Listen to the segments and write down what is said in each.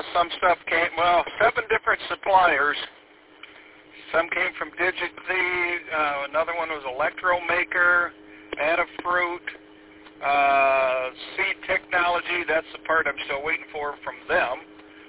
some stuff came, 7 different suppliers. Some came from Digi-Z, another one was Electromaker, Adafruit, Seed Technology, that's the part I'm still waiting for from them.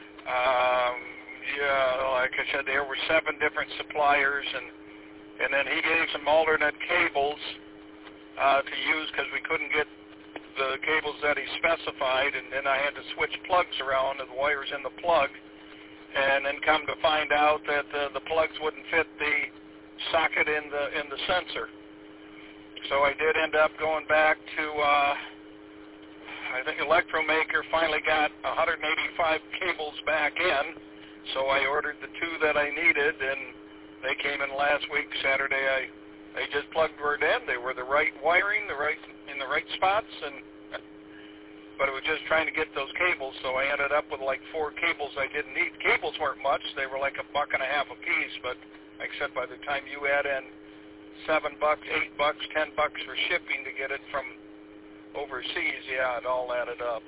Like I said, there were 7 different suppliers, and then he gave some alternate cables to use because we couldn't get the cables that he specified, and then I had to switch plugs around and the wires in the plug, and then come to find out that the plugs wouldn't fit the socket in the sensor. So I did end up going back to I think Electromaker finally got 185 cables back in, so I ordered the 2 that I needed, and they came in last week, Saturday. They just plugged right in. They were the right wiring, in the right spots, but it was just trying to get those cables, so I ended up with like 4 cables I didn't need. Cables weren't much. They were like $1.50 a piece, but like I said, by the time you add in $7, $8, $10 for shipping to get it from overseas, it all added up.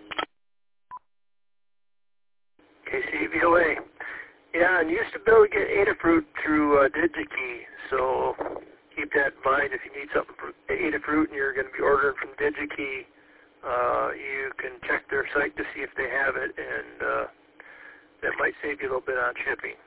KCVOA. Yeah, and you used to be able to get Adafruit through Digi-Key, so keep that in mind. If you need something from Adafruit and you're going to be ordering from Digi-Key, you can check their site to see if they have it, and that might save you a little bit on shipping.